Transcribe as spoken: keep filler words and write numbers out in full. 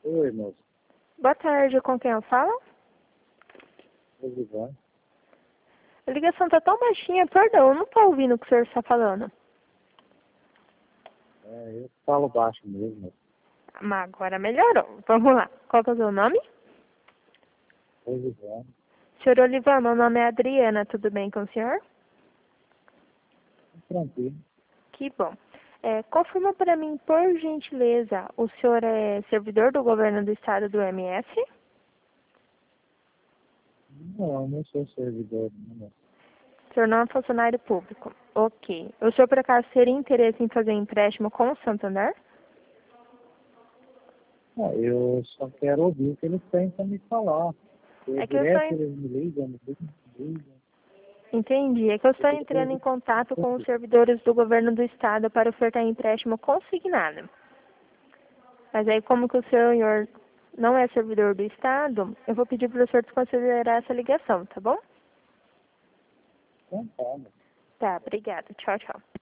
Oi, moço. Boa tarde, com quem eu falo? Tudo bem? A ligação tá tão baixinha, perdão, eu não tô ouvindo o que o senhor está falando. É, eu falo baixo mesmo. Mas agora melhorou. Vamos lá. Qual que é o seu nome? Tudo bem? Senhor Olivan, meu nome é Adriana, tudo bem com o senhor? Tranquilo. Que bom. É, confirma para mim, por gentileza, o senhor é servidor do governo do estado do M S? Não, não sou servidor, não. O senhor não é funcionário público. Ok. O senhor, por acaso, teria interesse em fazer empréstimo com o Santander? Ah, eu só quero ouvir o que eles têm para me falar. Porque É que eu estou, direto en- eles me ligam, me ligam, me ligam. entendi. É que eu estou entrando em contato com os servidores do governo do estado para ofertar empréstimo consignado. Mas aí, como que o senhor não é servidor do estado, eu vou pedir para o senhor desconsiderar essa ligação, tá bom? Então, tá, Tá, obrigada. Tchau, tchau.